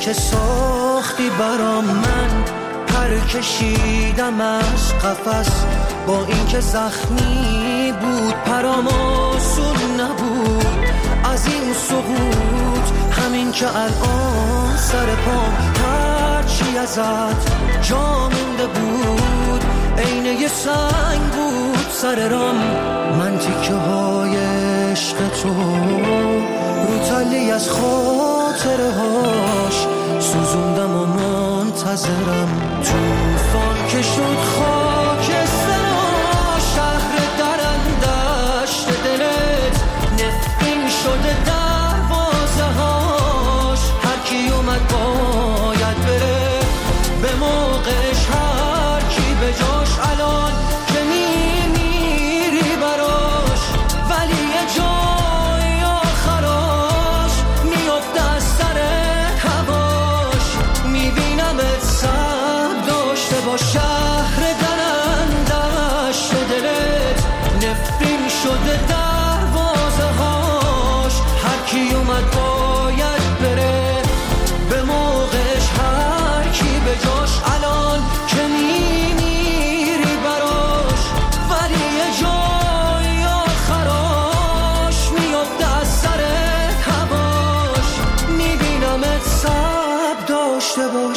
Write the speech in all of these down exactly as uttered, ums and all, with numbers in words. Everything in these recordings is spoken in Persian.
که ساختی برام، من پر کشیدم از قفس، با اینکه زخمی بود پرام آسون نبود. از این سقوط همین که الان سر پام هرچی ازت جا مونده بود، عین یه سنگ بود سر رام. من تیکه های عشق تو رو تلی از خاطره هاش سوزوندم و منتظرم. توفان که شد خاکستر شهر درندشت دلت، نفرین شده دروازه هاش. هر کی اومد باید بره به موقعش، هر کی به جاش الان که میمیری براش. ولی یه جای آخراش میفته از سر هواش، میبینمت سب داشته با شهر درندش دلت، نفرین شده دروازه هاش. هر کی اومد باید بره به موقعش، هر کی به جاش الان که میمیری براش. ولی یه جای آخراش میفته از سر هواش، میبینمت سب داشته باش.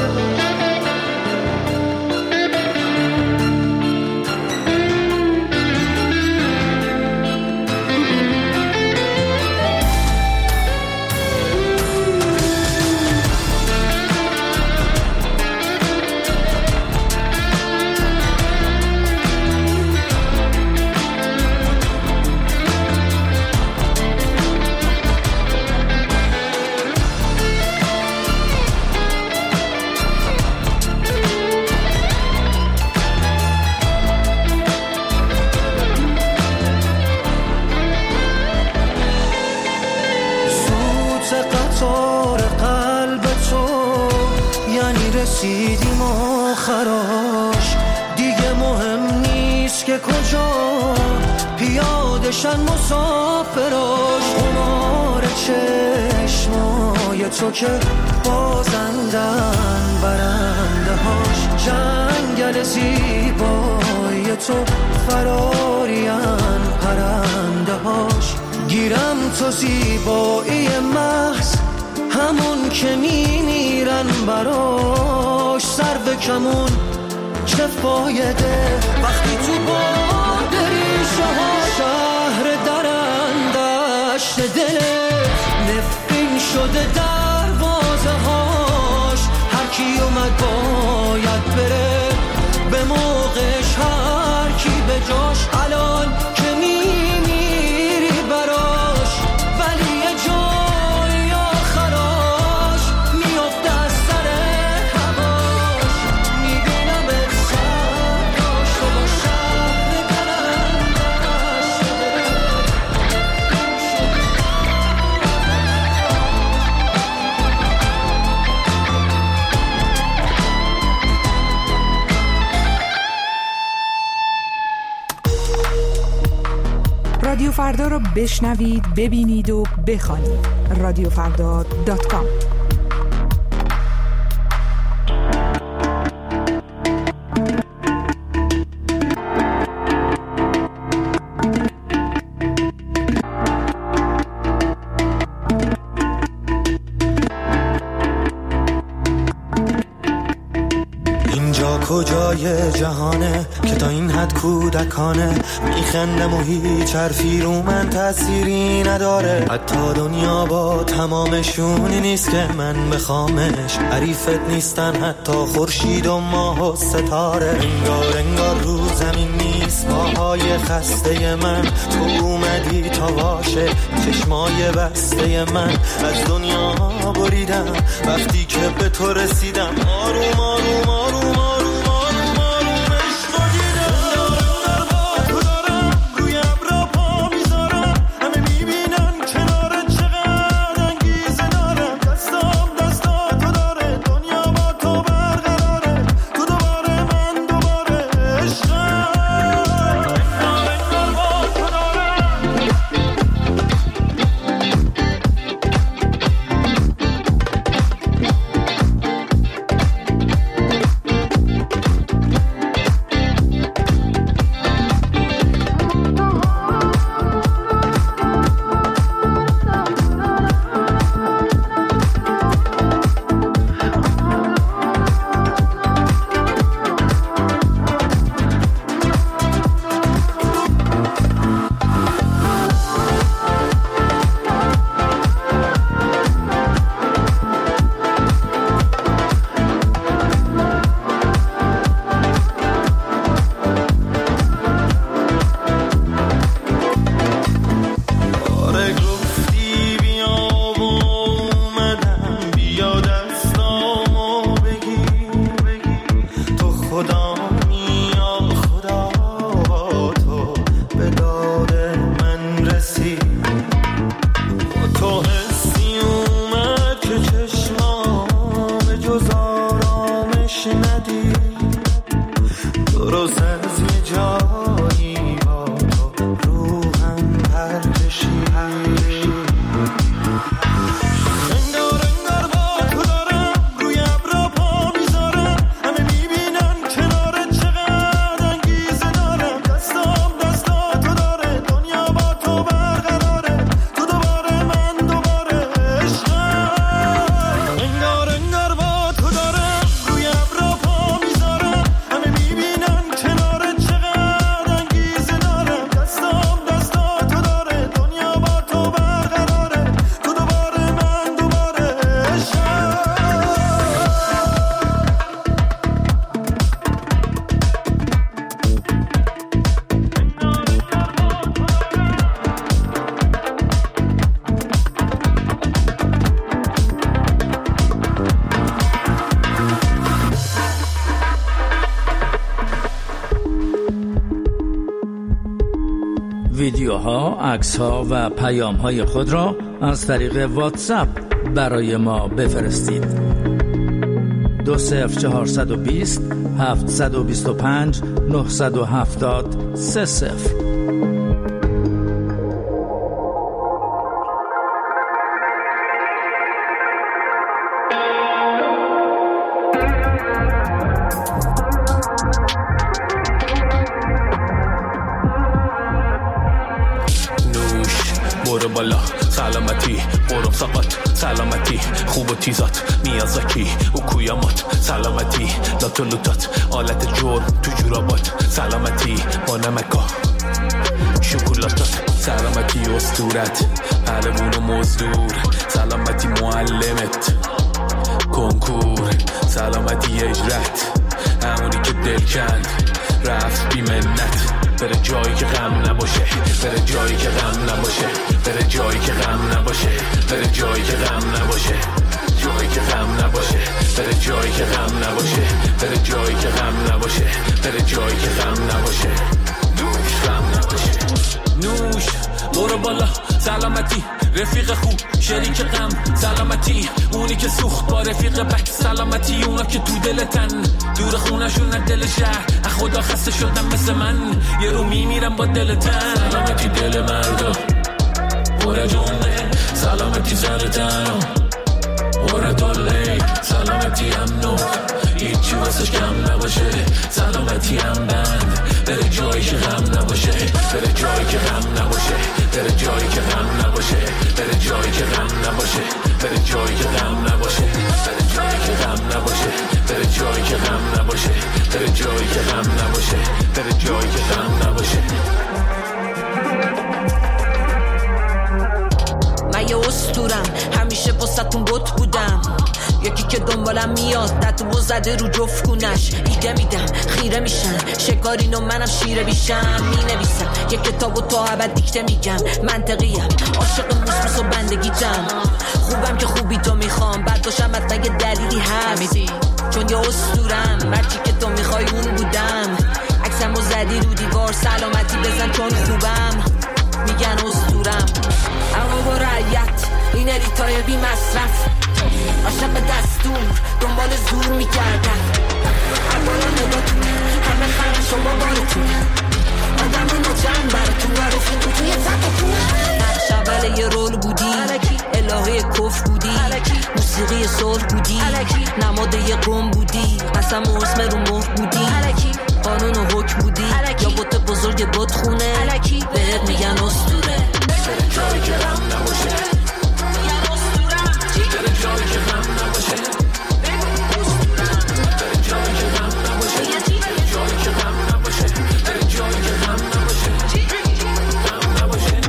رسیدیم آخراش، دیگه مهم نیست که کجا پیادشن مسافراش. قمار چشمای تو که بازندن برنده هاش، جنگل زیبای تو فرارین پرنده هاش. گیرم تو زیبایی محض همون که میمیرن براش، سر به کمون چه فایده وقتی تو باد ریشه ها. شهر درندشت دلت، نفرین شده دروازه هاش. هر کی اومد باید بره به موقعش، هر کی به جاش الان که میمیری براش. ولی یه جای آخراش میفته از سر هواش، میبینم سر داشته با شهر درندش رادیو فردا رو بشنوید، ببینید و بخوانید. رادیو فردا دات کام. کجای جهانه که تا این حد کودکانه میخندم و هیچ حرفی رو من تأثیری نداره. حتی دنیا با تمامشونی نیست که من بخوامش، حریفت نیستن حتی خورشید و ماه و ستاره. انگار انگار رو زمین نیست پاهای خسته من، تو اومدی تا باشه چشمای بسته من. از دنیا بریدم وقتی که به تو رسیدم، آروم آروم آروم آروم خدا یا خدا تو به داد من رسی با تو حسی اومد که چشمام جز آرامش ندی درست از یه جایی با تو روحم پرکشی ویدیوها، عکس‌ها و پیام‌های خود را از طریق واتساپ برای ما بفرستید. دو صفر چهارصد و بیست هفتصد و بیست و پنج نهصد و هفتاد سه صفر. برو بالا سلامتی برو سقط سلامتی خوب و تیزات میازاکی و کویامات سلامتی لاتو لوتات آلت جور تو جورابات سلامتی با نمکا شکلاتات سلامتی استورت پهلوون و مزدور سلامتی معلمت کنکور سلامتی اجرت همونی که دل کند رفت بی منت بره جایی که غم نباشه بره جایی که غم نباشه بره جایی که غم نباشه بره جایی که غم نباشه جایی که غم نباشه بره جایی که غم نباشه بره جایی که غم نباشه بره جایی که غم نباشه نوش غم نباشه نوش برو بالا سلامتی رفیق خوب شریک غم سلامتی اونی که سوخت با رفیق بک سلامتی اونا که تو دلتن دور خونشون از دل شهر از خدا خسته شدن مثل من یه رو میمیرم با دلتن سلامتی دل مردا برا جونه سلامتی سرتن برا داله سلامتی امنو هیچی واسش کم نباشه سلامتی هم بند بره جایی که غم نباشه بره جایی که غم نباشه بره جایی که غم نباشه بره جایی که غم نباشه بره جایی که غم نباشه بره جایی که غم نباشه بره جایی که غم نباشه بره جایی که غم نباشه بره جایی که غم نباشه من یه اسطورم همیشه واسه‌تون بت بودم یکی که دنبالم میاد تتو زده رو جفت کونش ایده میدم خیره میشن شکارین و منم شیره بیشم مینویسم یک کتابو تا ابد دیکته میگم منطقیم عاشق موسموس و بندگیتم خوبم که خوبی تو میخوام بعد باشم حتما یه دلیلی هست چون یه اسطورم هرچی که تو میخوای اون بودم عکسمو زدی رو دیوار سلامتی بزن چون خوبم میگن اسطورم اما با رعیت این الیتای بی مصرف عاشق دستور دنبال زور میگردن بالا نگاتون همه خرش و بابارتون آدم نوچن براتون و رفیقو توی تقتون نقش اول یه رول بودی الهه کف بودی موسیقی صلح بودی نماد یه قوم بودی قسم و اسم رو مهر بودی قانون و حکم بودی یا بوت بزرگ بوت خونه بهت میگن اسطوره بره جایی که غم نباشه بره جایی که غم نباشه بره جایی که غم نباشه بره جایی که غم نباشه بره جایی که غم نباشه غم نباشه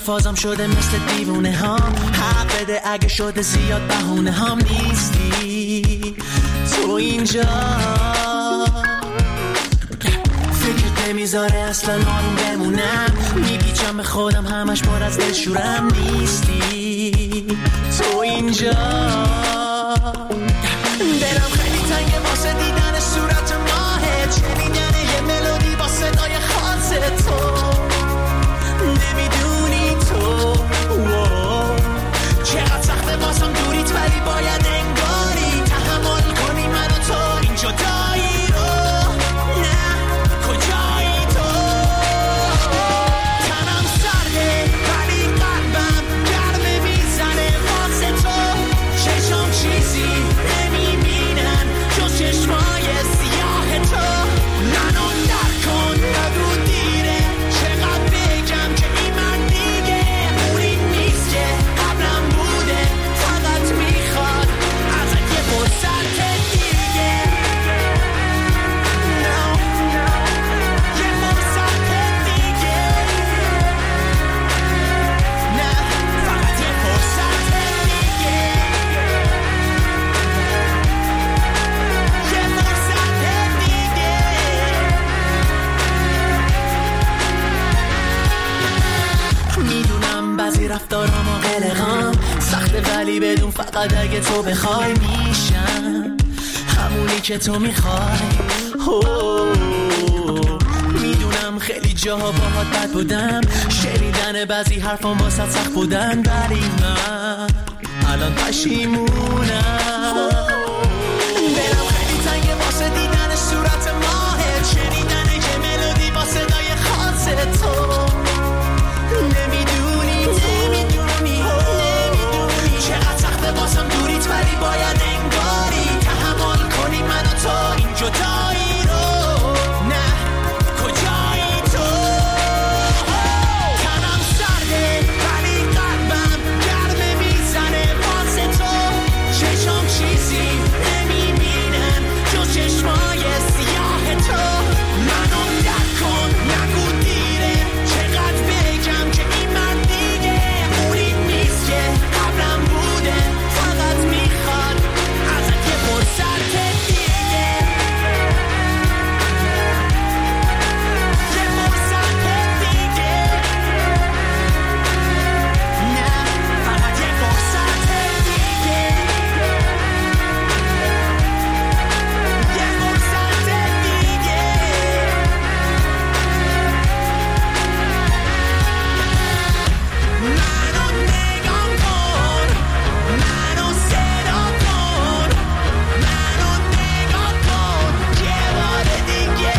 فازم شده مثل دیوونه هام. حق بده اگه شده زیاد بهونه هام. نیستی تو اینجا، فکرت نمیذاره اصلا آروم بمونم. میپیچم به خودم همش پر از دلشورم. نیستی تو اینجا، دلم خیلی تنگه واسه دیدن صورت ماهت، شنیدن یه ملودی با صدای خاص تو. نمیدونی تو چقدر سخته واسم دوریت، ولی باید انگاری تحمل کنی من و تو این جدایی رو. نه کجایی تو، تنم سرده ولی قلبم گرمه میزنه واسه تو. چشم چیزی نمیبینن جز چشمای سیاه تو. منو در کن نگو دیره، چقدر بگم که این من دیگه اونی نیست که قبلم بوده. فقط میخواد ازت یه فرصت دیگه. no. یه فرصت دیگه. نه فقط یه فرصت دیگه. یه فرصت دیگه. میدونم بعضی رفتارام و قلقام سخته، ولی بدون فقط اگه تو بخوای میشم همونی که تو میخوای. میدونم خیلی جاها باهات بد بودم، شنیدن بعضی حرفام واسه سخت بودن، ولی من الان پشیمونم. دلم خیلی تنگه واسه دیدن صورت ماهت، شنیدن یه ملودی با صدای خاص تو. نمیدونی نمیدونی نمیدونی چقدر سخته واسم دوریت، ولی باید انگاری تحمل کنی من و تو این جدایی رو. نه کجایی تو، تنم سرده ولی قلبم گرمه میزنه واسه تو. چشم چیزی نمیبینن جز چشمای سیاه تو. منو در کن نگو دیره، چقدر بگم که این من دیگه اونی نیست که قبلم بوده. فقط میخواد ازت یه فرصت دیگه. یه فرصت دیگه. نه فقط یه فرصت دیگه. یه فرصت دیگه. منو نگاه کن، منو صدا کن، منو نگاه کن یه بار دیگه.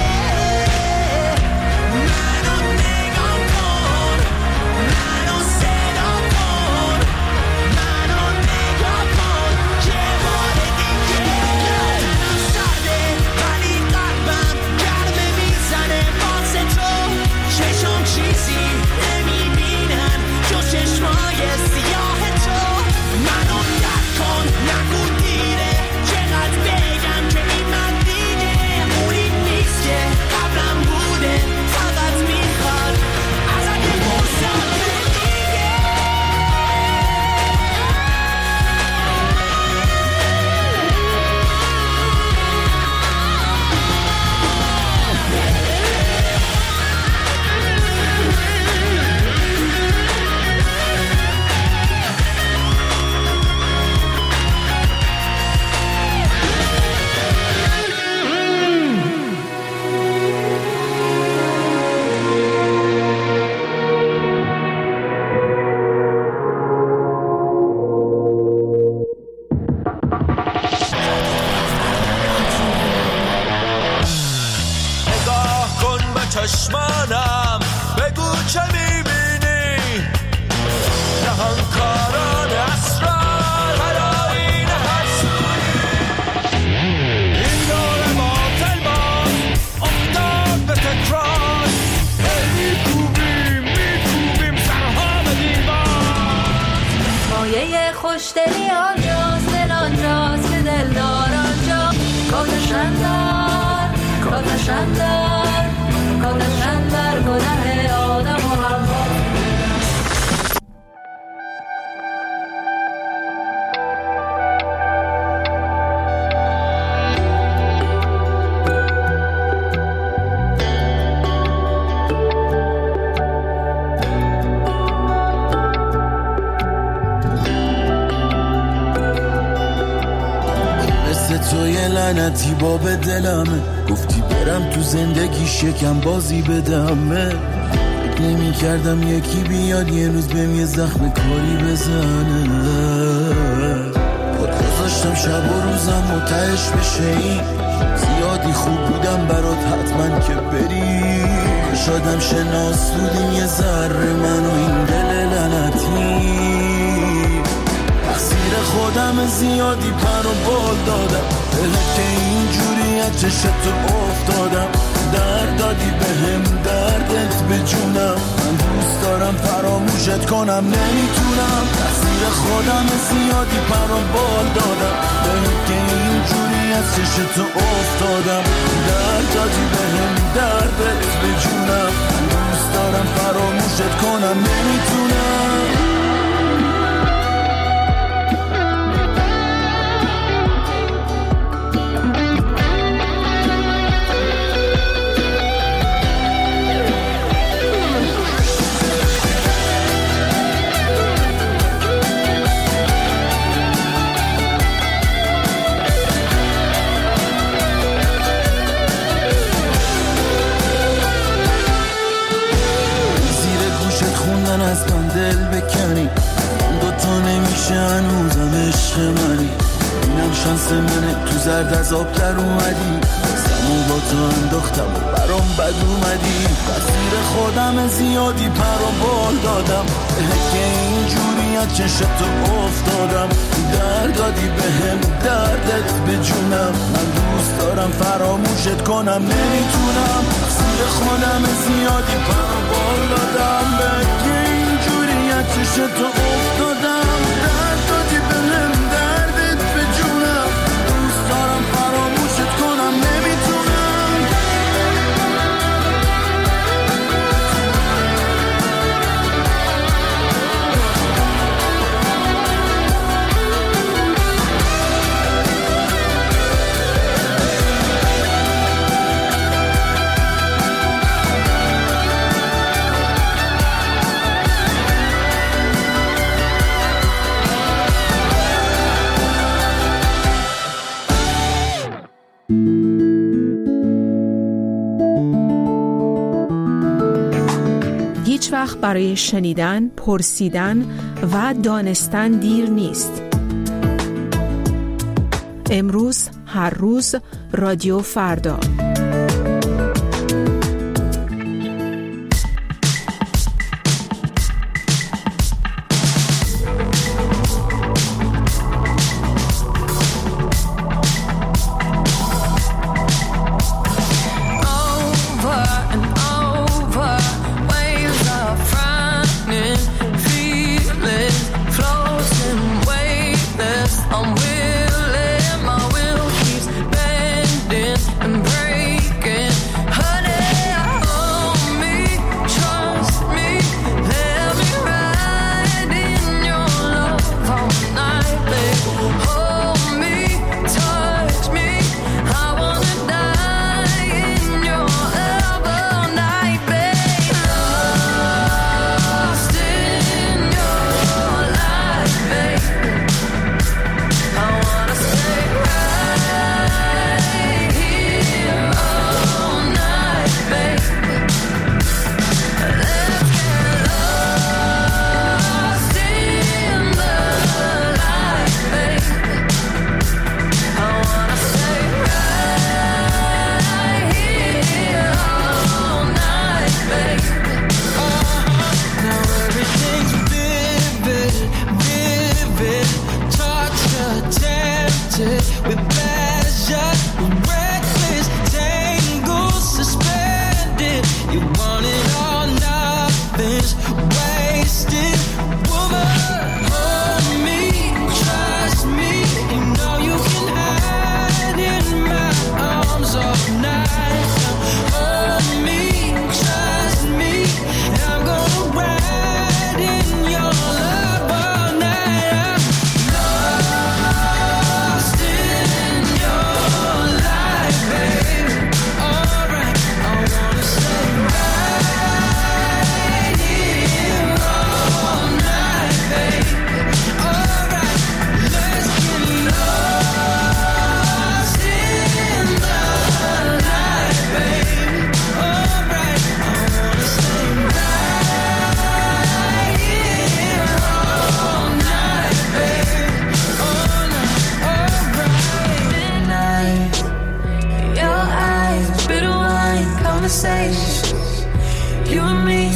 منو نگاه کن، منو صدا کن، منو نگاه کن یه بار دیگه. تنم سرده ولی قلبم گرمه میزنه واسه تو. چشم چیزی نمیبینن جز چشمای سیاه تو. منو در کن نگو دیره، چقدر بگم که این من دیگه اونی نیست که قبلم بوده. فقط میخواد ازت یه فرصت دیگه. نگاه کن به چشمانم، بگو چه میبینی. نهانکاران اسرار هلاین حسونی، این دور باطل باز افتاد به تکرار. میکوبیم میکوبیم سرها به دیوار. مایه خوشدلی آنجاست، دل آنجاست که دلدار آنجا. کاتشن در کاتشن در کاتشن در گناه آدم و حوا. لعنتی باب دلمه، گفتی برم تو زندگی شکم بازی بدمه. نمی کردم یکی بیاد یه روز بهم یه زخم کاری بزنه. خود گذاشتم شب و روزم متعش بشه، این زیادی خوب بودم برات حتما که بری. شادم شناسودیم یه ذره من و این دل لعنتی. تقصیر خودم زیادی پر و بال دادم، بهت که اینجوری از چشتو افتادم. درد دادی بهم دردت به جونم، من دوست دارم فراموشت کنم نمیتونم. تقصیر خودم زیادی پر و بال دادم، بهت که اینجوری از چشتو افتادم. درد دادی بهم دردت به جونم، من دوست دارم فراموشت کنم نمیتونم. از من دل بکنی، دوتا نمیشه هنوزم عشق منی. اینم شانس منه تو زرد از آب در اومدی، سمو با تو انداختم و برام بد اومدی. تقصیر خودم زیادی پر و بال دادم، که اینجوری از چشتو افتادم. درد دادی بهم دردت به جونم، من دوست دارم فراموشت کنم نمیتونم. تقصیر خودم زیادی پر و بال دادم، که اینجوری از چشتو افتادم. درد دادی بهم دردت به جونم، دوست دارم فراموشت کنم نمیتونم. هیچ وقت برای شنیدن، پرسیدن و دانستن دیر نیست. امروز، هر روز، رادیو فردا. I'm willing, my will keeps bending and breaking.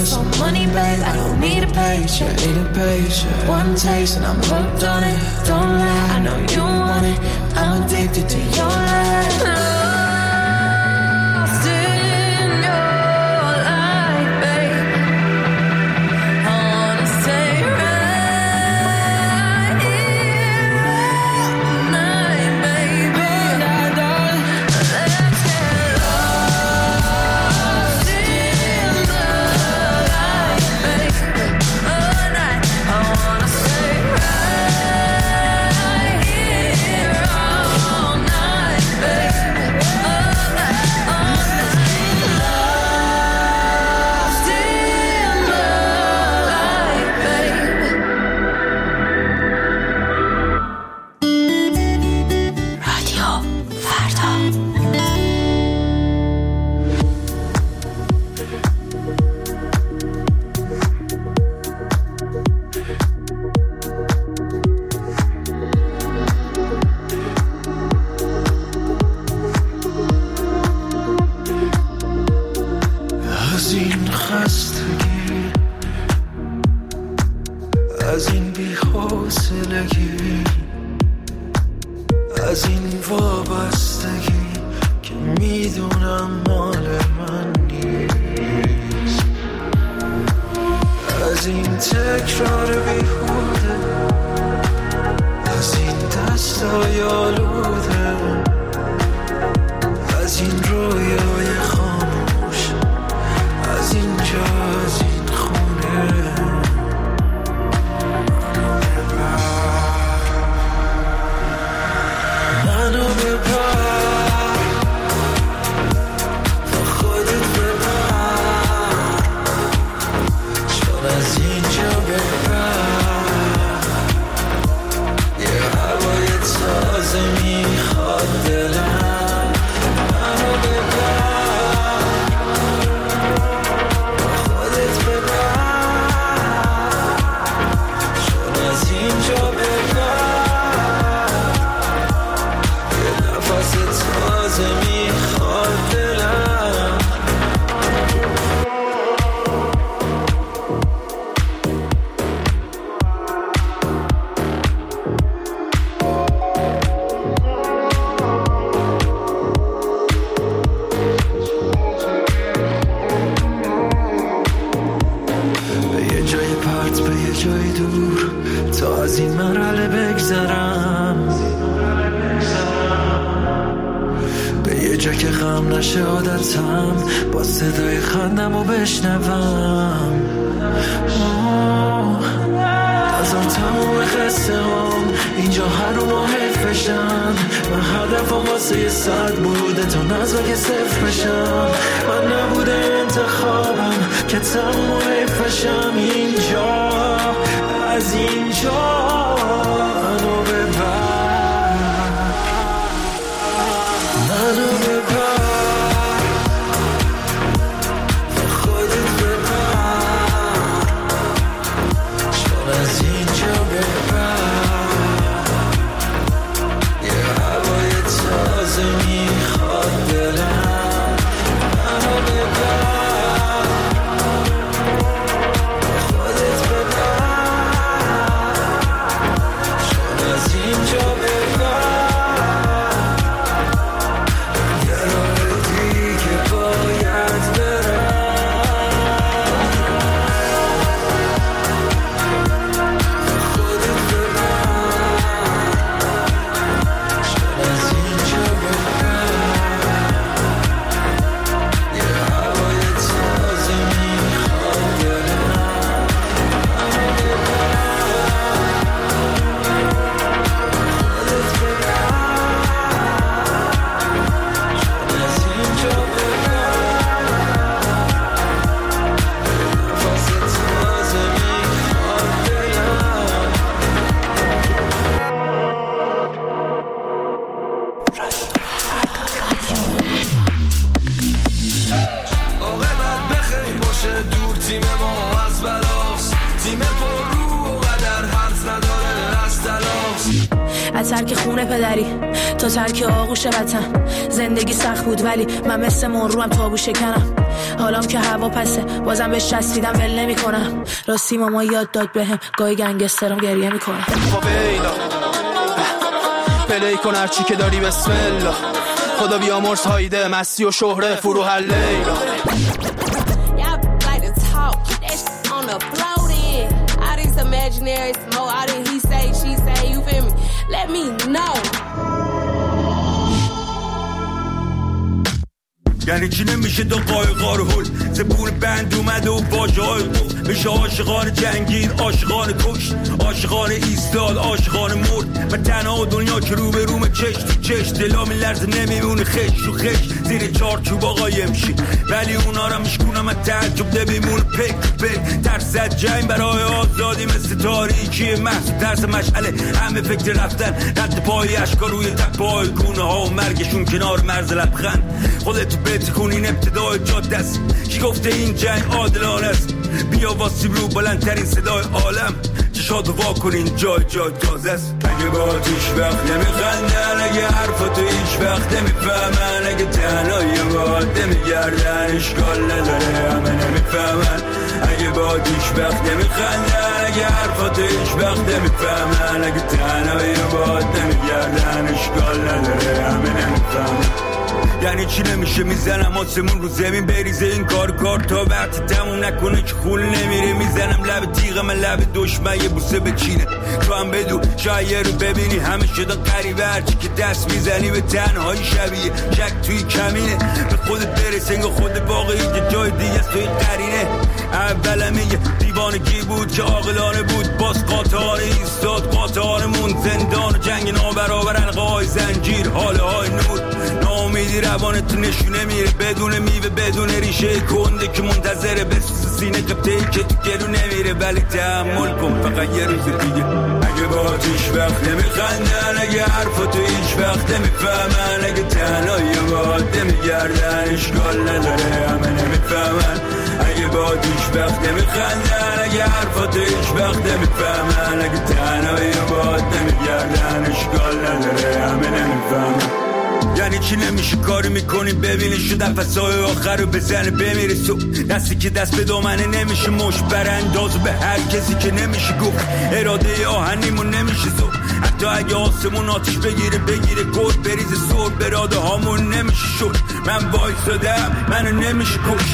some money, babe. I don't need a paycheck, need a paycheck. One taste and I'm hooked on it. Don't lie, I know you want it. I'm addicted to your life. از ترک خونه پدری تا ترک آغوش وطن. زندگی سخت بود ولی من مثل مرو هم تابو شکنم. حالام که هوا پسه بازم بهش چسبیدم ول نمی کنم. راستی ماما یاد داد بهم گاهی گنگسترم گریه میکنم. فاویلا پلی کن هرچی که داری بسم الله. خدا بیامرز هایده مستی و شهره فروح لیلا. Imaginary smoke, all that he say, she say, you feel me? Let me know. یعنی چی نمیشه دو قایقا رو هل زبون بند اومده و واجه های قفل. میشه عاشقان جنگید، عاشقان کشت، عاشقان ایستاد، عاشقان مرد. من تنها دنیا که رو به روم چش تو چش دلا میلرزه نمیمونه خش و خش زیر چارچوب آقای امشی. ولی اونا را میشکونم از تعجب نمیمونه پک پک. ترس از جنگ برای آزادی مثل تاریکی محض ترس مشعله همه فکر رفتن. رد پای اشکار روی تپای گونه ها و مرگشون کنار مرز لبخند. خودتو بهت کنین ابتدای جاده است. کی گفته این جنگ عادلانه است؟ بیا واسیم رو بلندترین صدای عالم. چشاتو وا کنین جای جای تازه است. اگه با هیچ وقت نمیخندن، اگه حرفاتو هیچ وقت نمیفهمن، اگه تنهایی باید نمیگردن اشکال نداره همه نمیفهمن. اگه با هیچ وقت نمیخندن، اگه حرفاتو هیچ وقت نمیفهمن، اگه تنهایی باید نمیگردن اشکال نداره همه نمیفهمن. یعنی چی نمیشه میزنم آسمون رو زمین بریزه این کار کار تا وقتی تموم نکنه که خول نمیره. میزنم لب تیغم لب دشمن یه بوسه بچینه تو هم بدو شاید رو ببینی همه شدن قریبه. هرچی که دست میزنی به تنهایی شبیه شک توی کمینه. به خودت برس انگاه خود واقعی که جای دیگه است توی قرینه. اولم یه دیوانگی بود که عاقلانه بود باز قاطعانه ایستاد قاطعانمون. زندان و جنگ نابرابر حلقه های زنجیر حاله های نور. ناامیدی روانت نشونه میره بدون میوه بدون ریشه کنده که منتظره بسوز سینه قبطه‌ای که تو گلو نمیره. ولی تحمل کن فقط یه روز دیگه. اگه با هیچ وقت نمیخندن، اگه حرفاتو هیچ وقت نمیفهمن، اگه تنهایی باید نمیگردن اشکال نداره همه نمیفهمن. اگه با هیچ وقت نمیخندن، اگه حرفاتو هیچ وقت نمیفهمن، اگه تنهایی باید نمیگردن اشکال نداره همه نمیفهمن. یعنی چی نمیشه کاری میکنی ببینی شد نفسای آخر رو بزنه بمیره سو. دستی که دست به دامنه نمیشه مش براندازو به هر کسی که نمیشه گفت. اراده آهنیمون نمیشه زو. حتی اگه آسمون آتیش بگیره بگیره گرد بریزه سر براده هامون نمیشه شد. من وایسادم منو نمیشه کشت.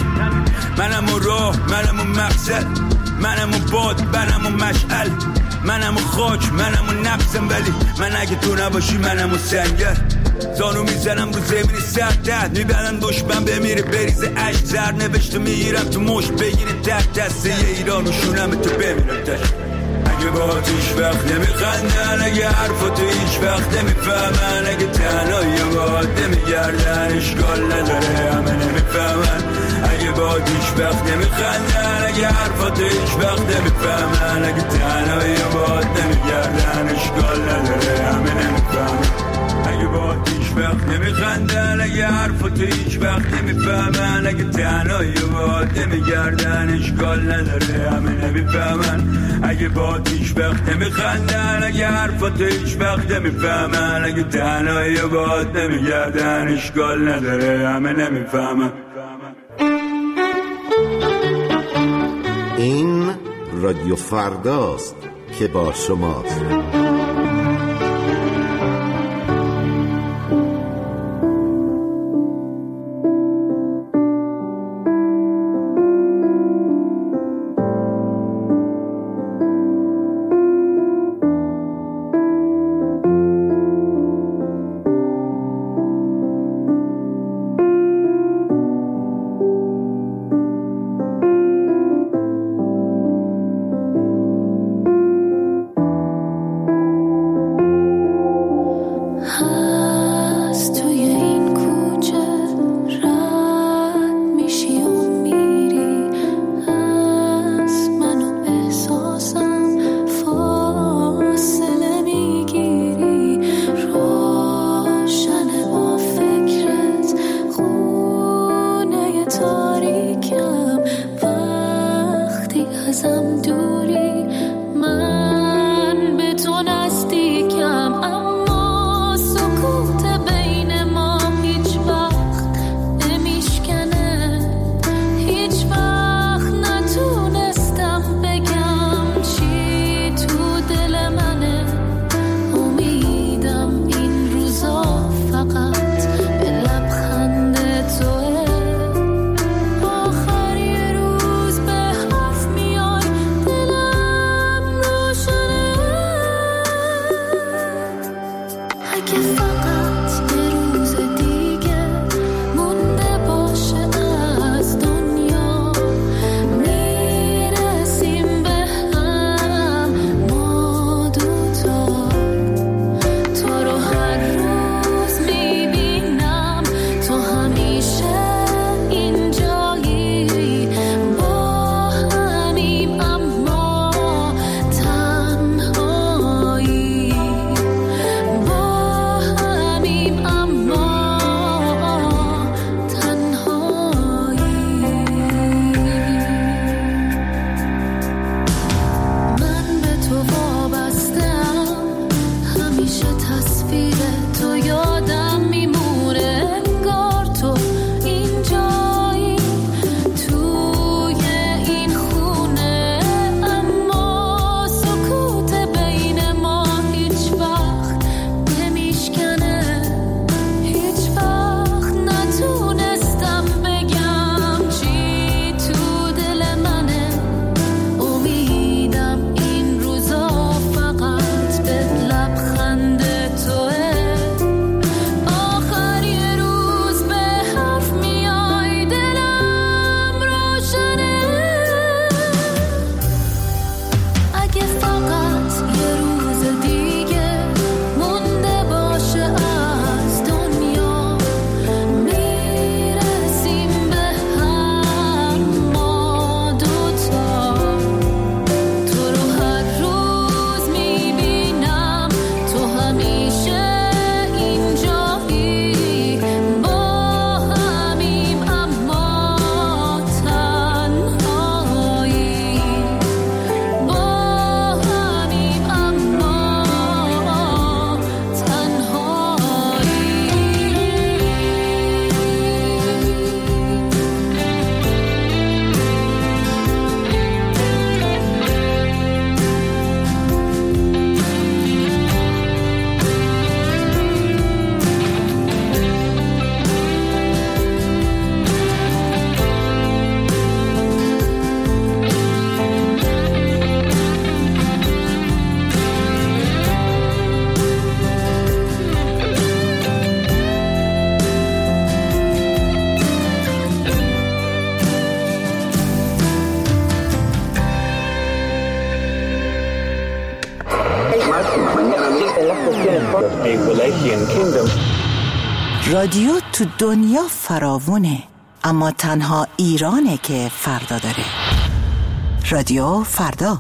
منم و راه منم و مقصد منم و باد منم و مشعل منم و خاک منم و نفسم. ولی من اگه تو نباشی منم و سنگر. زانو میزنم رو زمین سردت میبرن دشمن بمیره بریزه عشق زر نوشته میگیرم تو مشت بگیره تحت دسته یه ایران و شونم تو بمیرم تش. اگه با هیچ وقت نمیخندن، اگه حرفاتو هیچ وقت نمیفهمن، اگه تنهایی باید نمیگردن اشکال نداره همه نمیفهمن. اگه با هیچ وقت نمیخندن، اگه حرفاتو هیچ وقت نمیفهمن، اگه تنهایی باید نمیگردن اشکال نداره همه نمیفهمن. اگه با هیچ وقت نمیخندن، اگه حرفاتو هیچ وقت نمیفهمن، اگه تنهایی باید نمیگردن اشکال نداره همه نمیفهمن. اگه با هیچ وقت نمیخندن، اگه حرفاتو هیچ وقت نمیفهمن، اگه تنهایی باید نمیگردن اشکال نداره همه نمیفهمن. این رادیو فرداست که با شماست. ازم دوری من به تو نزدیکم اما رادیو تو دنیا فراوونه، اما تنها ایرانه که فردا داره. رادیو فردا.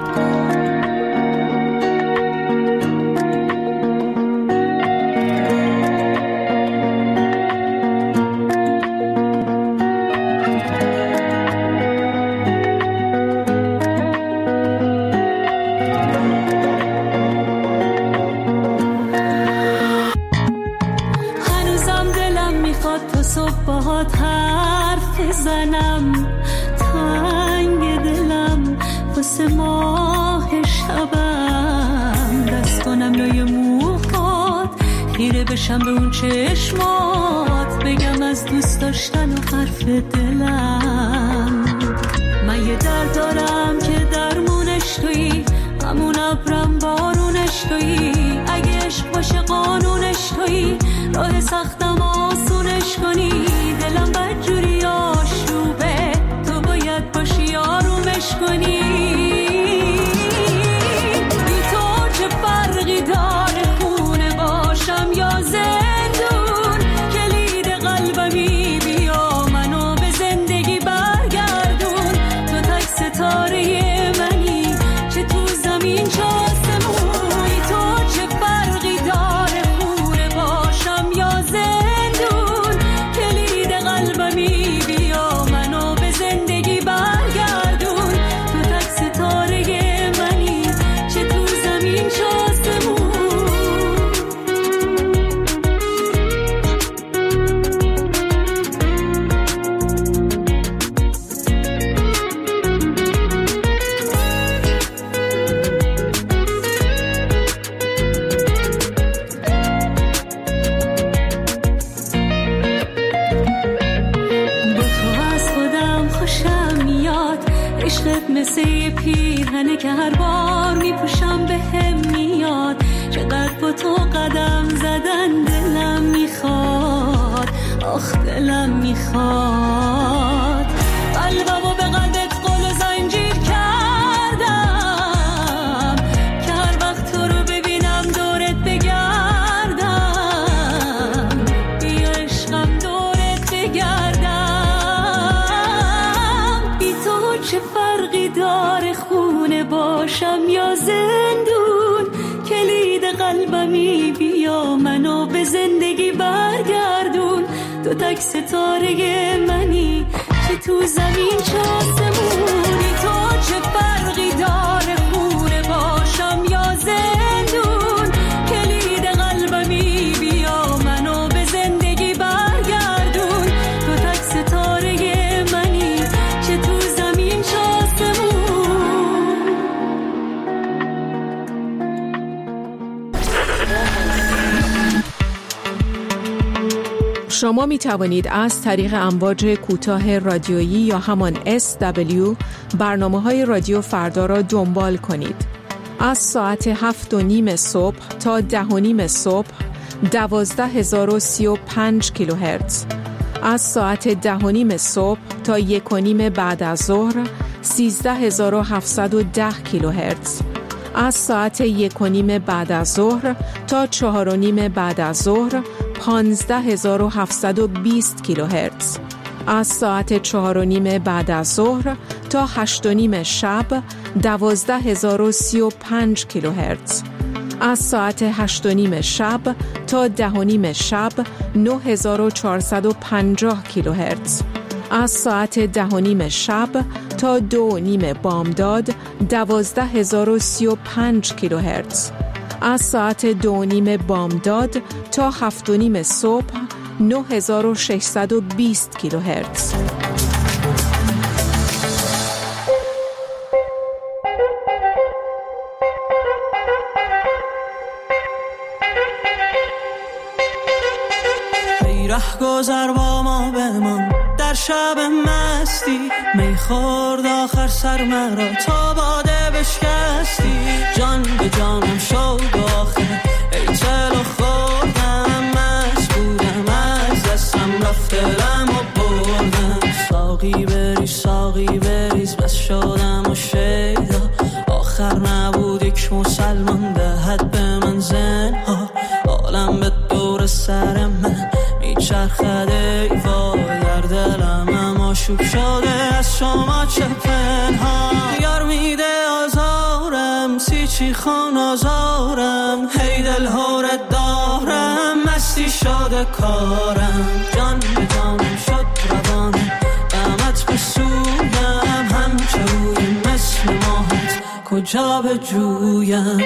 زنم تنگ دلم واسه ماه شبم، دست کنم لای موهات خیره بشم به اون چشمات، بگم از دوست داشتن و حرف دلم. من یه درد دارم که درمونش تویی، همون ابرم بارونش تویی، اگه عشق باشه قانونش تویی، راه سختم آسونش کنی، دلم بدجوری آشوبه تو باید باشی آرومش کنی. بی تو چه فرقی داره خونه باشم یا زندون، کلید قلبمی بیا منو به زندگی برگردون، تو تک ستاره منی چه تو زمین چه آسمون، بی تو چه فرقی داره خونه باشم یا زندون، کلید قلبمی بیا منو به زندگی برگردون، تو تک ستاره منی چه تو زمین چه آسمون. مثل یه پیرهنه که هر بار میپوشم به هم میاد، چقدر با تو قدم زدن دلم میخواد، آخ دلم میخواد، قلبمو به قلبت قل و زنجیر کردم که هر وقت تو رو ببینم دورت بگردم، بیا عشقم دورت بگردم. بی تو چه فرقی داره خونه باشم یا زندون، کلید قلبمی بیا منو به زندگی برگردون، تو تک ستاره منی که تو زمین چه آسمونی، تو چه فرقی داره خونه باشم یا زندون، کلید قلبمی بیا منو به زندگی برگردون، تو تک ستاره منی چه تو زمین چه آسمون. شما می توانید از طریق امواج کوتاه رادیویی یا همان اس دبلیو برنامه‌های رادیو فردا را دنبال کنید. از ساعت هفت و نیم صبح تا ده و نیم صبح دوازده هزار و سی و پنج کیلوهرتز، از ساعت ده و نیم صبح تا یک و نیم بعد از ظهر سیزده هزار و هفتصد و ده کیلوهرتز، از ساعت یک و نیم بعد از ظهر تا چهار و نیم بعد از ظهر پانزده هزار و هفتصد و بیست کیلوهرتز، از ساعت چهار و نیم بعد از ظهر تا هشت و نیم شب دوازده هزار و سی و پنج کیلوهرتز، از ساعت هشت و نیم شب تا ده و نیم شب نه هزار و چهارصد و پنجاه کیلوهرتز، از ساعت ده و نیم شب تا دو و نیم بامداد دوازده هزار و سی و پنج کیلوهرتز، از ساعت دو و نیم بامداد تا هفت و نیم صبح نه هزار و ششصد و بیست کیلوهرتز. رهگذر با ما بمان در شب مستی، میخورد آخر سر مرا تا باده بشکستی، جان به جانم شد آخر ای چلو خوردم، مست بودم از دستم رفت دلم و بردم، ساقی بریز ساقی بریز بس شدم و شیدا، آخر نبود یک مسلمان دهد به من زنها، آشوب شده از شما چه پنهان. یار میده آزارم سیچی خان آزارم، هی دل هورت دارم مستی شده کارم. جان به جانم شد روانه قامت به سویم، همچه روی مثل ماهت کجا به جویم.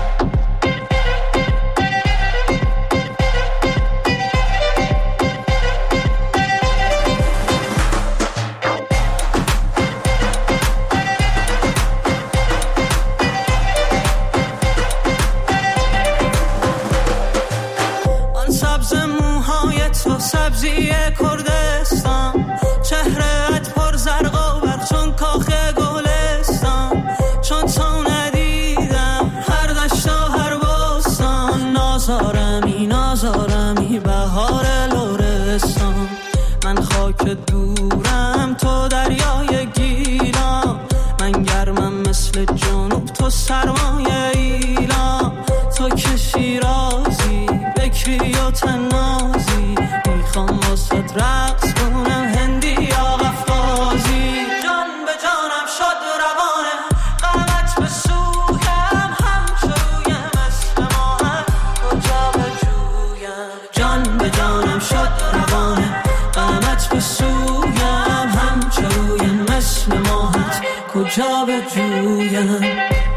سبزی کردستان، چهرهت پر زرق و برق چون کاخ گلستان. چون تو ندیدم هر دشت و هر بستان، نازارمی نازارمی بهار لرستان. من خاک دورم تو دریای گیلان، من گرمم مثل جنوب تو سرمایه ایلان. تو که شیرازی بکری و تنازی، میخوام واسه رقص کنم هندی یا قفقازی. جان به جانم شد روانه قامت به سویم، همچو روی مثل ماهت کجا به جویم. جان به جانم شد روانه قامت به سویم، همچو روی مثل ماهت کجا به جویم.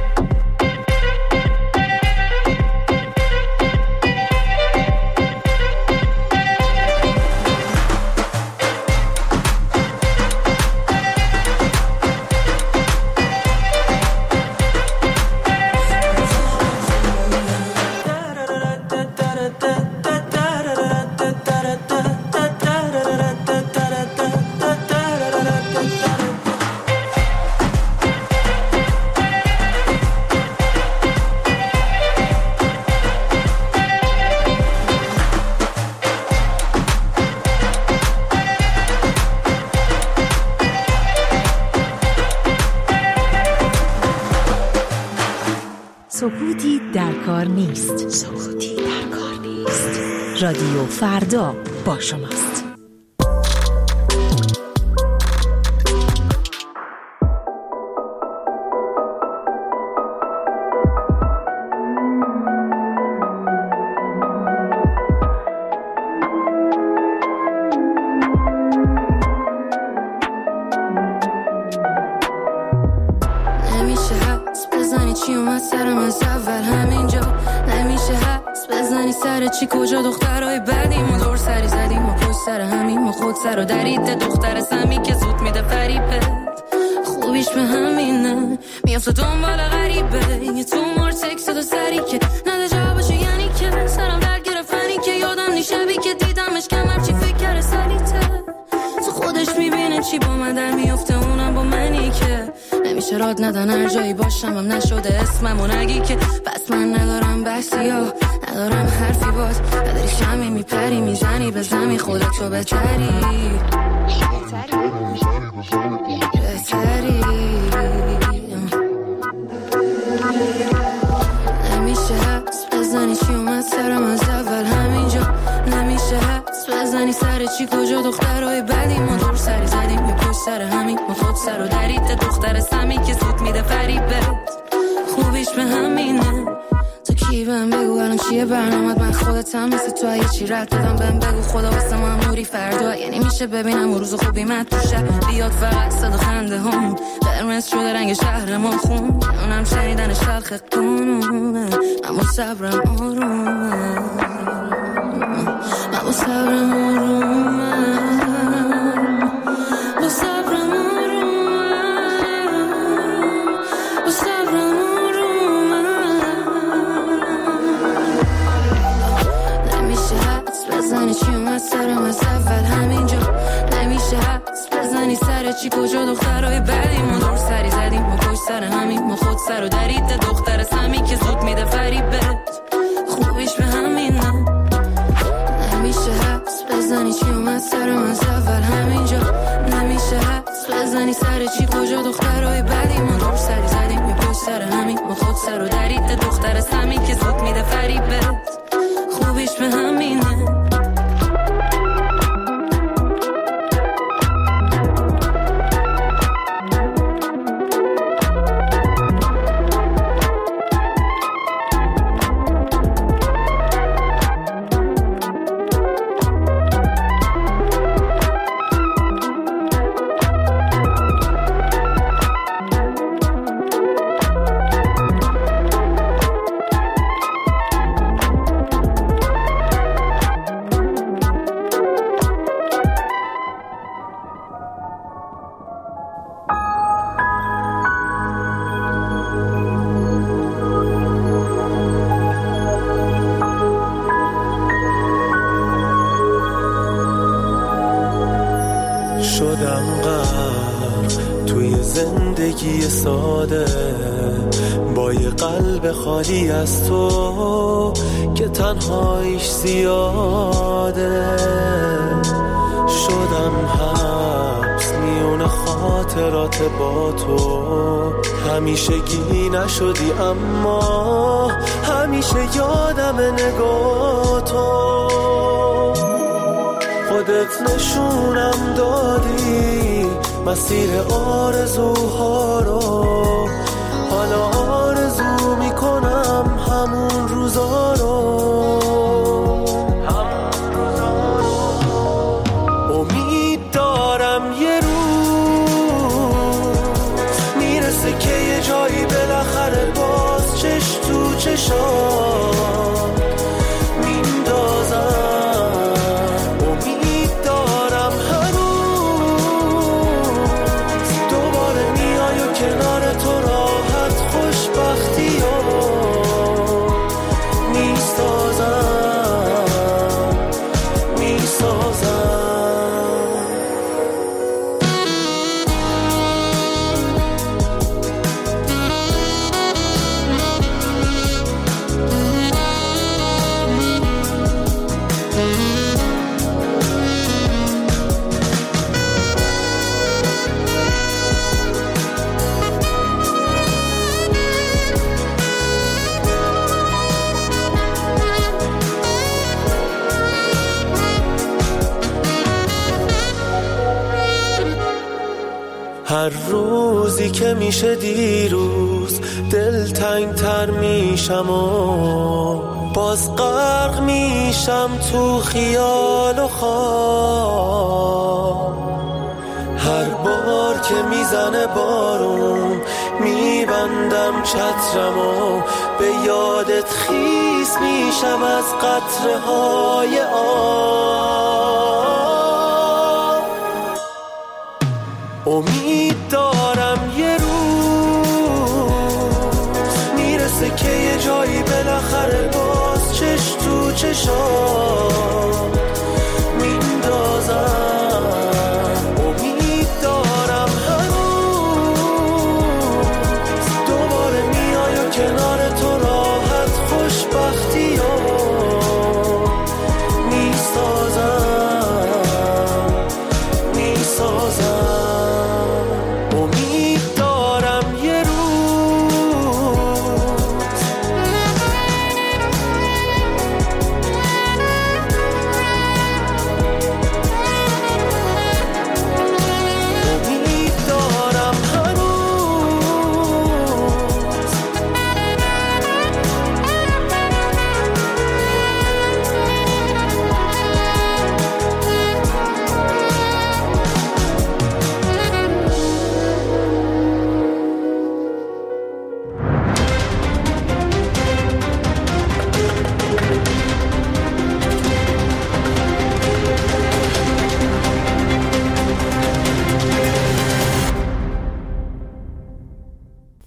سکوتی در کار نیست. سکوتی در کار نیست. رادیو فردا با شماست. چی کجا دخترای بعدیم و دور سری زدیم و پشت سر همیم و خود سر و دریده دختر سمی که زود میده فریبت. خوبیش به همینه میافته دنبال غریبه، یه تومار تکس دو سری که نده جوابشو، یعنی که سرم درد گرفتنی که یادم نیشبی که دیدمش کمر چی فکر کرده سریته. تو خودش میبینه چی با من در میافته، اونم با منی که نمیشه راد ندن هر جایی باشم هم نشده اسمم و نگی که پس من ندارم بحثی ها ندارم حرفی باز، نداری شمی میپری میزنی به زمین خودتو بهتری بهتری. نمیشه حس بزنی چی اومد سرم از اول همینجا، نمیشه حس بزنی سر چی کجا دخترهای بدی ما دور سری زدیم یه پشت سر همین ما خود سر و دریده دختر سمی که زود میده فریبت. خوبیش به همینه تو کی بهم بگو الان چیه برنامت، من خودتم مثل تو اگه چی رد دادم بهم بگو خدا واسه ما نوری فردا، یعنی میشه ببینم و روز خوبی مد توشه بیاد فقط صدا خنده هم قرمز شده رنگ شهر ما خون، اونم شنیدنش تلخ قانونه اما صبرم آرومه، اما صبرم آرومه، با صبرم آرومه، با صبرم آرومه. نمیشه حدس بزنی چی اومد سرم از اول همینجا، نمیشه حدس بزنی سر چی کجا دخترهای بدی ما دور سری زدیم ما پشت سر همین ما خود سر و دریده دختر سمی که زود میده فریبت. خوبیش به همینه نمیشه حدس بزنی چی اومد سرم از اول همینجا، نمیشه حدس بزنی سر چی کجا دخترهای بدی ما دور سری زدیم یه پشت سر همین ما خود سر و دریده دختر سمی که زود میده فریبت. خوبیش به همینه. ایستاده با یه قلب خالی از تو که تنهاییش زیاده. شدم حبس میون خاطرات با تو، همیشگی نشدی اما همیشه یادم نگاه تو. خودت نشونم دادی مسیر آرزوها رو، حالا آرزو میکنم همون روزا رو. امید دارم یه روز میرسه که یه جایی بالاخره باز چش تو چشام میندازم. هر روزی که میشه دیروز دلتنگ تر میشم و باز غرق میشم تو خیال و خواب. هر بار که میزنه بارون میبندم چترم و به یادت خیس میشم از قطره های آب. امید دارم یه روز میرسه که یه جایی بالاخره